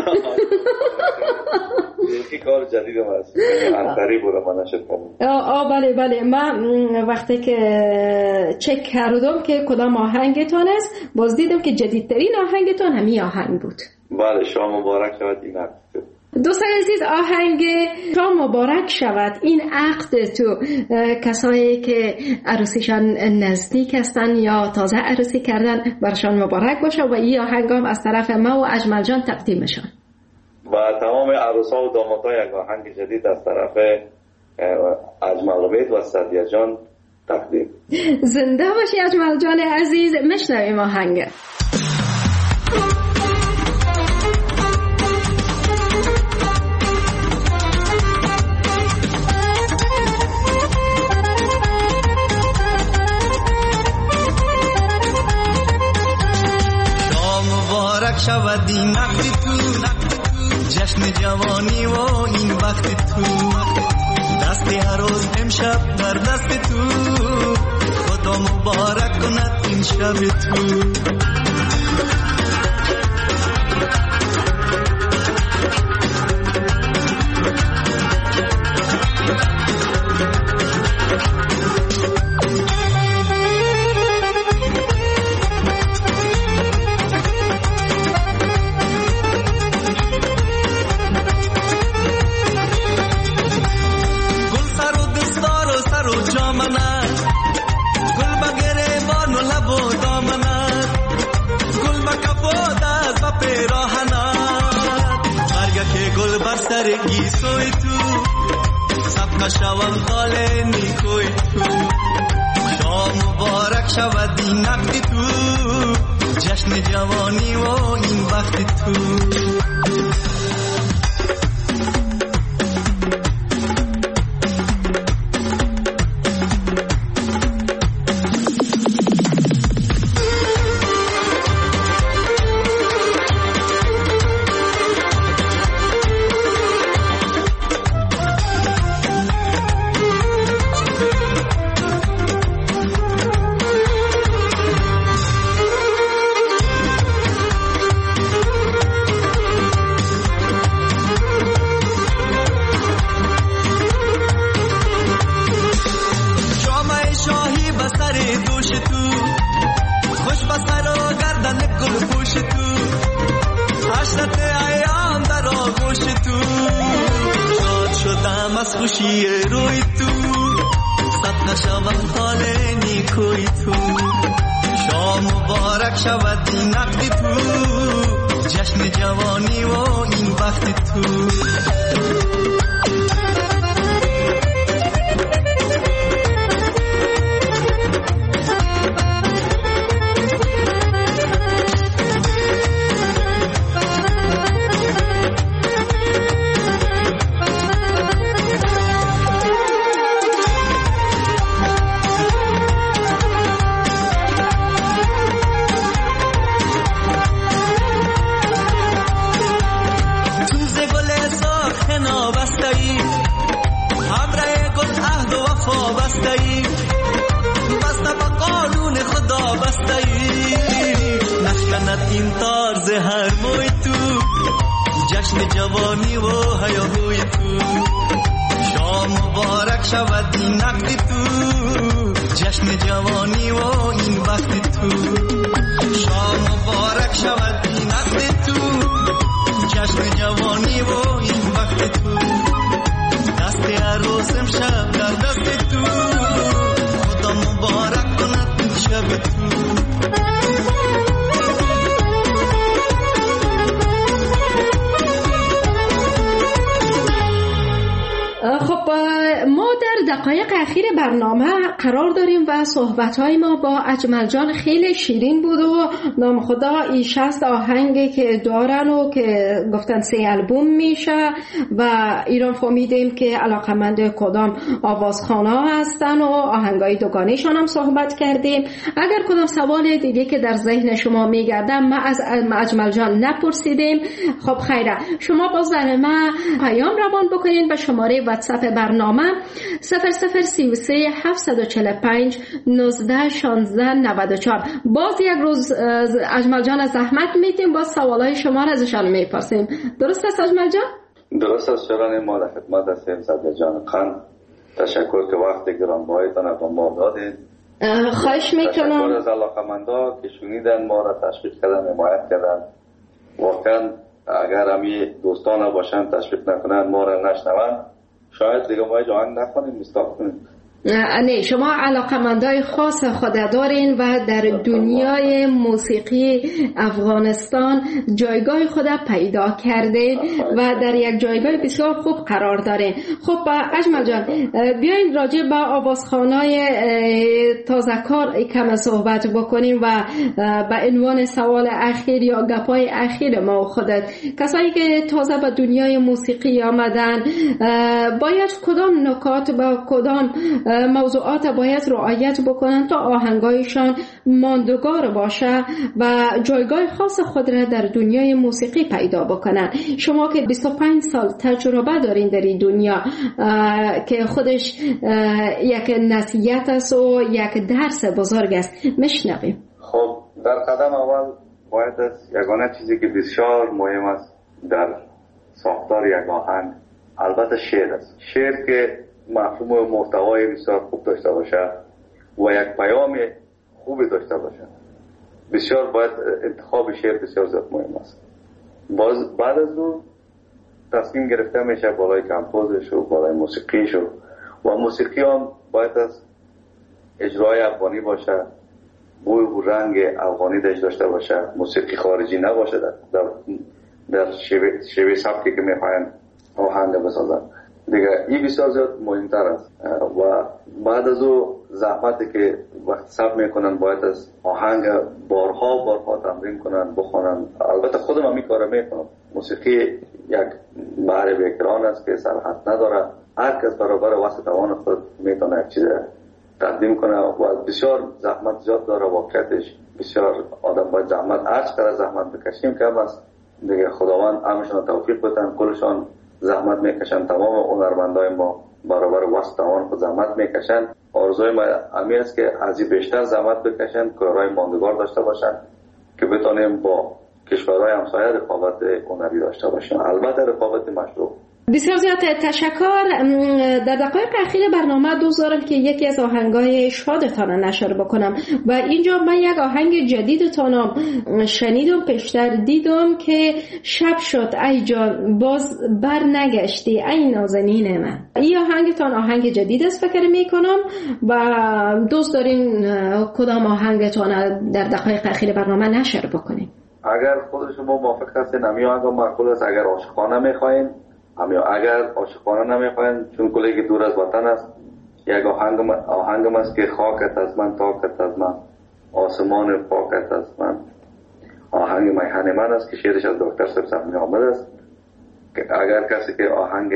یکی کار جدید هم هست، انتری بود من نشد کنم. آه بله بله، من وقتی که چک کردم که کدام آهنگتان است، باز دیدم که جدیدترین آهنگتان همین آهنگ بود. بله، شام مبارک شود این عقد تو. دوستان عزیز، آهنگ شام مبارک شود این عقد تو، کسایی که عروسیشان نزدیک هستن یا تازه عروسی کردن برشان مبارک باشه و این آهنگ هم از طرف ما و اجمل جان تقدیمشان و تمام عروسا و دامادها یک آهنگ جدید از طرف اجمل امید و سعدیه جان تقدیم. زنده باشی اجمل جان عزیز، میشنویم آهنگ. شود این وقت تو، جشن جوانی و این وقت تو، دست هر روز امشب در دست تو، خدا مبارک کند این شب تو. سوی تو سب نشوم خال نیکوی تو، شام مبارک شود این عقد تو، جشن جوانی و این وقت تو. ناز هر موی تو، جشن جوانی و هیاهوی تو. شام مبارک شود این نقد تو، جشن جوانی و این وقت تو. شام مبارک شود این نقد تو، جشن جوانی و این وقت تو. دست عروسم شب در دست تو، خدا مبارک کند شب تو. خب ما در دقایق اخیر برنامه قرار داریم و صحبت‌های ما با اجمل جان خیلی شیرین بود و نام خدا این شصت آهنگی که دارن و که گفتن سه البوم میشه و ایران فهمیدیم که علاقمند کدام آوازخوان‌ها هستن و آهنگای دوگانیشان هم صحبت کردیم. اگر کدام سوال دیگه که در ذهن شما میگرده ما از اجمل جان نپرسیدیم، خب خیره شما باز در ما پیام روان بکنین به شماره واتساپ برنامه صفر صفر سی و سه هفتصد و چهل و پنج نوزده شانزده نود و چهار. باز یک روز اجمل جان زحمت میدیم باز سوالای شما را ازشان میپرسیم. درست است اجمل جان؟ درست است شران ما در خدمت هستیم. صدر جان خان تشکر که وقت گرانبهایتان با ما دادین. خواهش میکنم. تشکر از علاقمندا که شنیدن ما را تشویق کردن حمایت کردن. واقعا اگر همی دوستان باشن تشویق نکنن ما را نشنون شاید دیگه ما جان نخونیم مستاق کنیم. نه شما علاقمندای خاص خود دارین و در دنیای موسیقی افغانستان جایگاه خود پیدا کردین و در یک جایگاه بسیار خوب قرار دارین. خب اجمل جان بیاین راجع به آوازخوانای تازه کار کم صحبت بکنیم و به عنوان سوال اخیر یا گپای اخیر ما و خودت، کسایی که تازه به دنیای موسیقی آمدن باید کدام نکات با کدام موضوعات باید رعایت بکنن تا آهنگایشان ماندگار باشه و جایگاه خاص خود را در دنیای موسیقی پیدا بکنن؟ شما که بیست و پنج سال تجربه دارین در این دنیا که خودش یک نصیحت است و یک درس بزرگ است، میشنویم. خب در قدم اول باید از یگانه چیزی که بسیار مهم است در ساختار یک آهنگ البته شعر است. شعر که مفهوم و محتوای بسیار خوب داشته باشه و یک پیام خوبی داشته باشه. بسیار باید انتخاب شعر بسیار زیاد مهم است. باز بعد از اون تصمیم گرفته میشه بالای کمپوزش و بالای موسیقیش و موسیقی هم باید از اجرای افغانی باشه، بوی و رنگ افغانی داشته باشه، موسیقی خارجی نباشه در در, در شیوه, شیوه سبکی که میخواین آهنگ بسازن. دیگه این بسیار زیاد مهمتر است و بعد از او زحمتی که وقت سب میکنن باید از آهنگ بارها بارها تمرین کنن بخونن. البته خودم هم این کار میکنم. موسیقی یک بحر بیکران است که سرحد نداره. هر کس برابر وقت توان خود میتونه یک چیز تقدیم کنه و بسیار زحمت زیاد داره. واقعیتش بسیار آدم باید زحمت هر چقدر زحمت بکشیم کم است. دیگه خداوند همشون توفیق بدن. کلشان زحمت میکشن. تمام هنرمندای ما برابر واسط توان خود زحمت میکشن. آرزوی ما همین است که از این بیشتر زحمت بکشن، کارهای ماندگار داشته باشن که بتونیم با کشورهای همسایه رقابت هنری داشته باشیم، البته رقابت مشروع. بسیار زیاد تشکر. در دقایق اخیر برنامه دوست دارم که یکی از آهنگای شادتان نشر بکنم و اینجا من یک آهنگ جدیدتان شنیدم، پیشتر دیدم که شب شد ای جان باز بر نگشتی ای نازنین من. این آهنگتان آهنگ جدید است فکر میکنم و دوست دارین کدام آهنگتان در دقایق اخیر برنامه نشر بکنیم؟ اگر خود شما موافق هستین همین آهنگ معقول است. اگر عاشقانه میخواین همین، اگر عاشقانه نمیخواین چون کلی که دور از وطن است یک آهنگ آهنگم است که خاکت از من تاکت از من آسمان پاکت از من. آهنگ میهن من است که شعرش از دکتر سبزمی آمد است که اگر کسی که آهنگ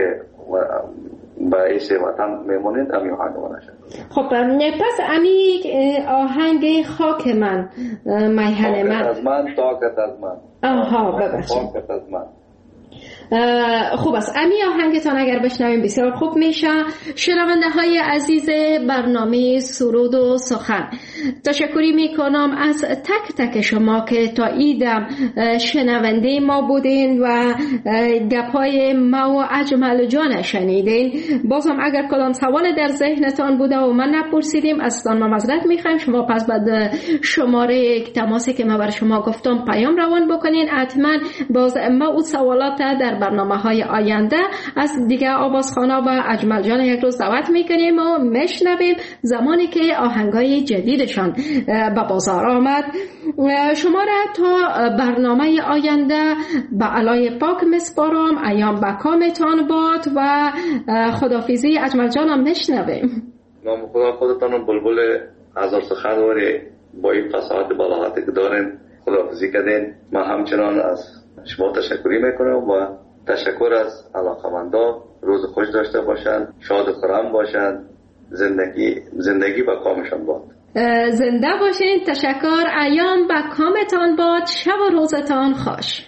به ایش وطن میمونید همین آهنگ من نشد. خب پس امی آهنگ خاک من میهن من از من تاکت از من آها ببخشید پاکت از من. خوب است. امی آهنگتان اگر بشنویم بسیار خوب میشه. شنونده های عزیز برنامه سرود و سخن، تشکری میکنم از تک تک شما که تا ایدم شنونده ما بودین و گپای ما و اجمل جان شنیدین. بازم اگر کدام سوال در ذهنتان بوده و من نپرسیدیم اصلا ما معذرت میخوایم. شما پس بعد شماره تماسی که ما بر شما گفتم پیام روان بکنین. حتما باز ما اون سوالات در برنامه های آینده از دیگه آوازخوانا و اجمل جان یک روز دعوت میکنیم و میشنویم زمانی که آهنگای جدیدشان به بازار آمد. شما را تا برنامه آینده به علای پاک مسپارم. ایام به کامتان باد و خدافیزی اجمل جانم میشنویم. نام خدا خودتان بلبل هزار سخنوری با این فصاحت بلاغتی که دارین خدافیزی کردین. ما همچنان از شما تشکری میکنم و تشکر از علاقمندان. روز خوش داشته باشند، شاد و خرم باشند، زندگی زندگی با کامشان باد. زنده باشین. تشکر. ایام با کامتان باد. شب و روزتان خوش.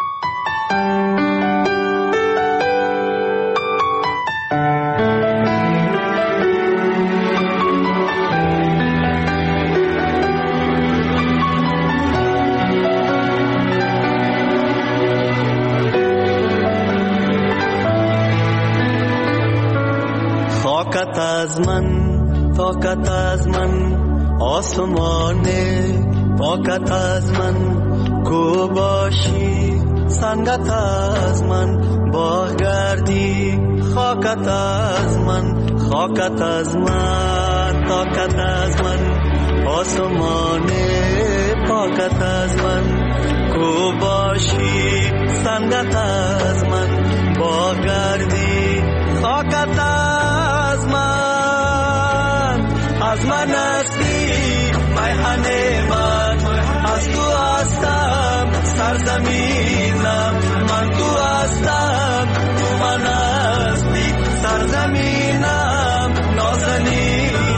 طاقت از من، طاقت از من آسمان، طاقت از من کو باشی، سنگت از من باغ گردی، خاکت از من، خاکت از من، طاقت از من آسمان، طاقت از من کو باشی، سنگت از من باغ گردی، خاکت از من، از من هستی میهن من، از تو هستم سرزمینم، من تو هستم تو من هستی سرزمینم، نازنینم.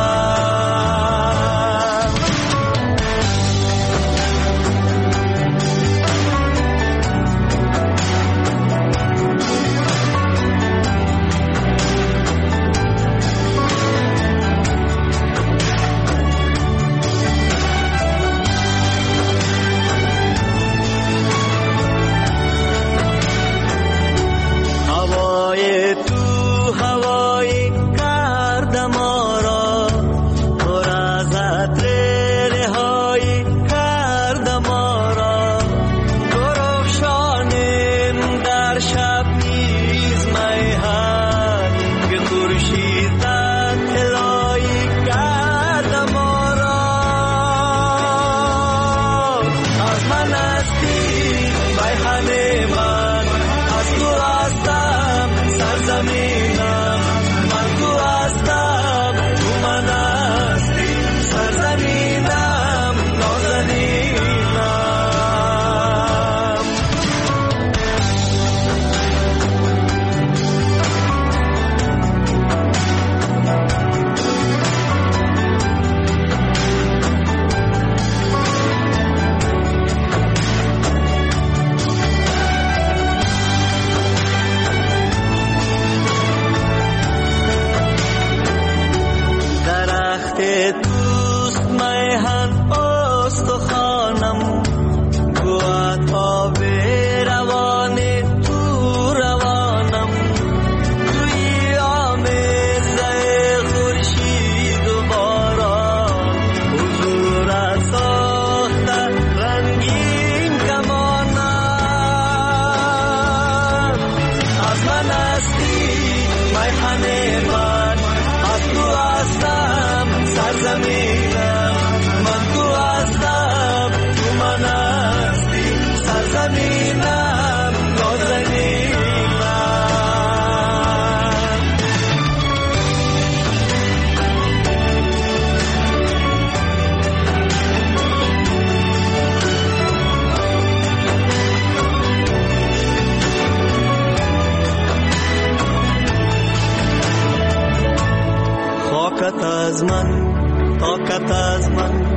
طاقت از من، طاقت از من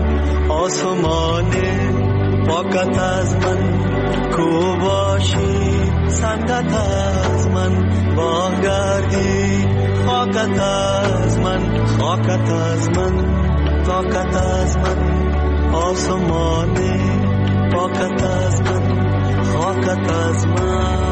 آسمان، طاقت از من کو باشی، سنگت از من باگردی، خاکت از من، خاکت از من، طاقت از من، آسمانی پاکت از من، خاکت از من.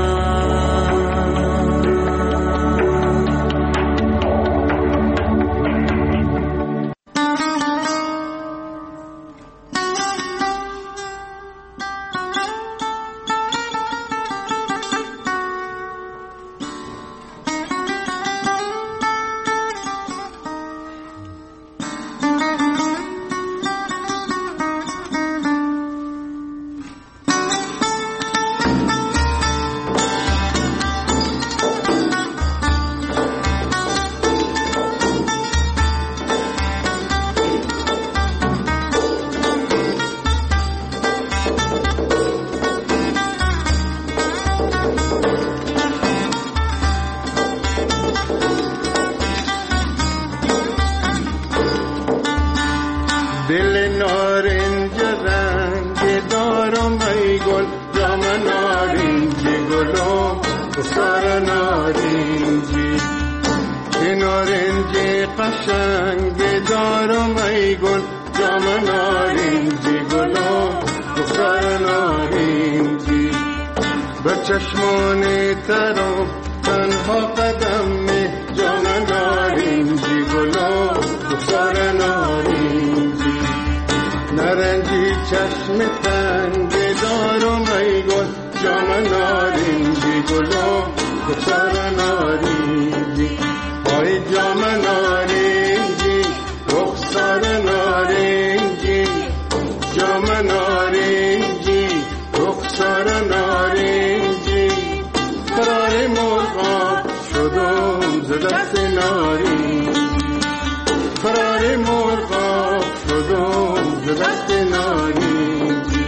چشمان ترا تنها قدم می جام نارنجی گلا بخار نارنجی نارنجی چشم تنگ دارم ای گل جام نارنجی گلا بخار نارنجی ای جام نارنجی بخار نارنجی جام نارنجی بخار نارنجی قرار مرغاب شدم ز دست نارنجی قرار مرغاب شدم ز دست نارنجی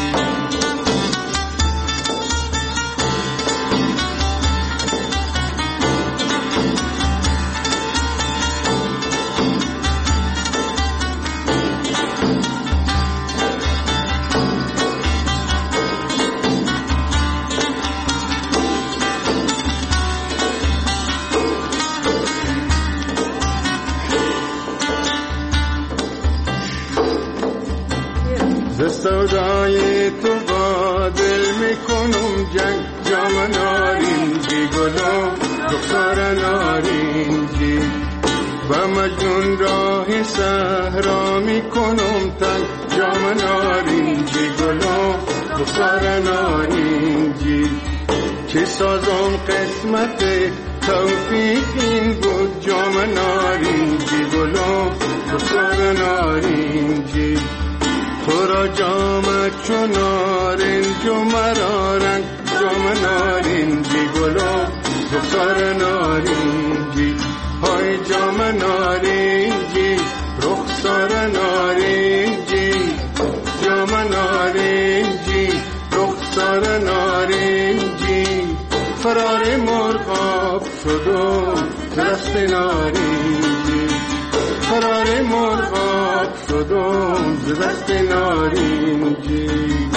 سودای تو با دل میکنم جنگ جام نارنجی گلم دختر نارنجی و مجنون راه صحرا میکنم تنگ جام نارنجی گلم دختر نارنجی چه سازم قسمت توفیق این بود جام نارنجی گلم دختر نارنجی تو را جام چون نارنج و مرا رنگ جام نارنجی گلم دختر نارنجی های جام نارنجی رخسار نارنجی جام نارنجی رخسار نارنجی فرار مرغاب شدم دست نارنجی فرار مرغاب شدم ز دست نارنجی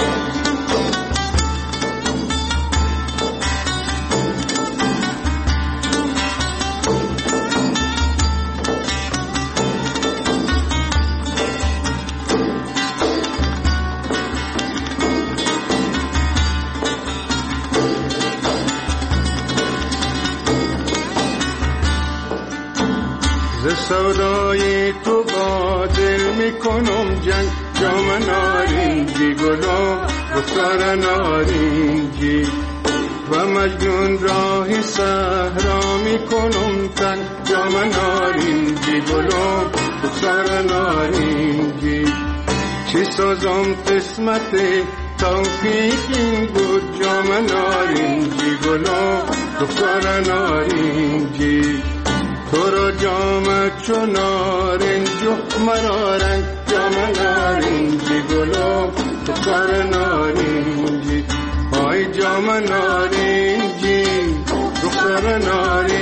سودای تو با دل میکنم جنگ جام نارنجی گلم دختر نارنجی و مجنون راه صحرا میکنم تنگ جام نارنجی گلم دختر نارنجی چه سازم قسمت توفیق این بود جام نارنجی گلم دختر نارنجی تو را جام چون نارنج و مرا رنگ جام نارنجی گلم دختر نارنجی ای جام نارنجی دختر نارنجی